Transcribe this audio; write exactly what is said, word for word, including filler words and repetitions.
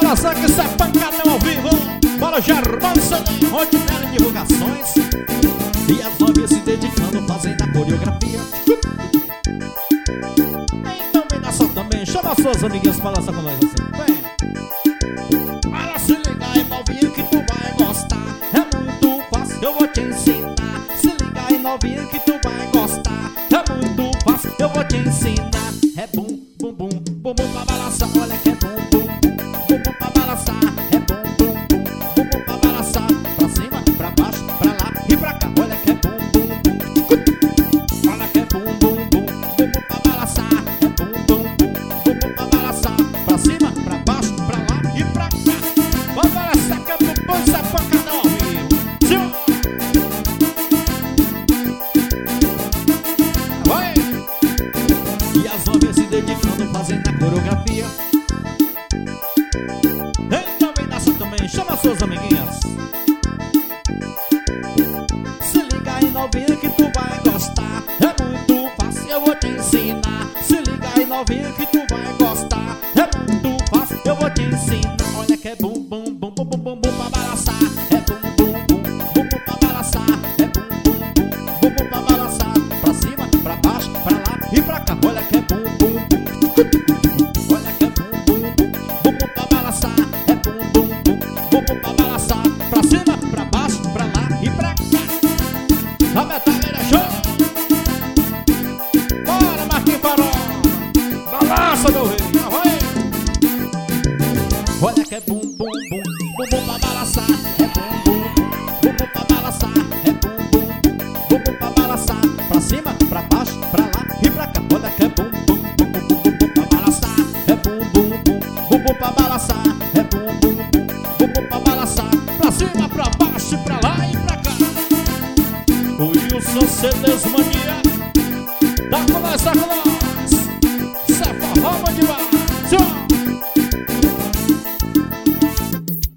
balançar que isso é pancadão ao vivo. Bora Germano Saninho, Rodinelli Divulgações. E as novinhas se dedicando, fazendo a coreografia. Então vem dançar também, chama as suas amiguinhas pra dançar com nós assim. Vem. Para se ligar, é novinha que tu vai gostar. É muito fácil, eu vou te ensinar. Se liga aí, novinha que tu vai gostar. É muito fácil, eu vou te ensinar. É bum, bum, bum, bum, bum pra balançar. Olha que é bum, bum, bum, bum, bum pra balançar. É bum, bum, bum, bum, bum pra balançar. Pra cima, pra baixo, pra lá e pra cá. Olha que é bum, bum, bum. Olha que é bum, bum, bum, bum, bum pra balançar. É bum, bum, bum, bum, bum pra balançar. Pra cima, pra baixo, pra lá e pra cá. Vamos balançar que é bum, bum, isso é pancadão ao vivo. Sim. Vai! E as novinhas se dedicando, fazendo a coreografia. Então vem dançar também, chama as suas amiguinhas. Se liga aí, novinha, que tu vai gostar. É muito fácil, eu vou te ensinar. Se liga aí, novinha, que tu vai gostar. É muito fácil, eu vou te ensinar. Olha que é bum, bum, bum, bum, bum, bum, bum pra balançar. É bum, bum, bum, bum, bum pra balançar. É bum, bum, bum, bum, bum pra balançar. Pra cima, pra baixo, pra lá e pra cá. Olha que é bum, bum, bum. Olha que é bum, bum, bum, bum, bum pra balançar. É bum, bum, bum, bum, bum pra balançar. Pra cima, pra baixo, pra lá e pra cá. A metaleira show. Bora, Marquinhos Farol. Balança, meu rei. Ah, vai. Olha que é bum, bum, bum, bum, bum pra balançar. É bum, bum, bum, bum, bum pra balançar. É bum, bum, bum, bum, bum pra balançar. Pra cima, pra baixo, pra lá e pra cá. Olha que é bum, bum, bum, bum, bum, bum, bum pra balançar. É bum, bum, bum, bum, bum pra balançar. É bum, bum, bum, bum, bum pra balançar. Pra cima, pra baixo, pra lá e pra cá. O Wilson C D S Mania. Tá com nós, tá com nós.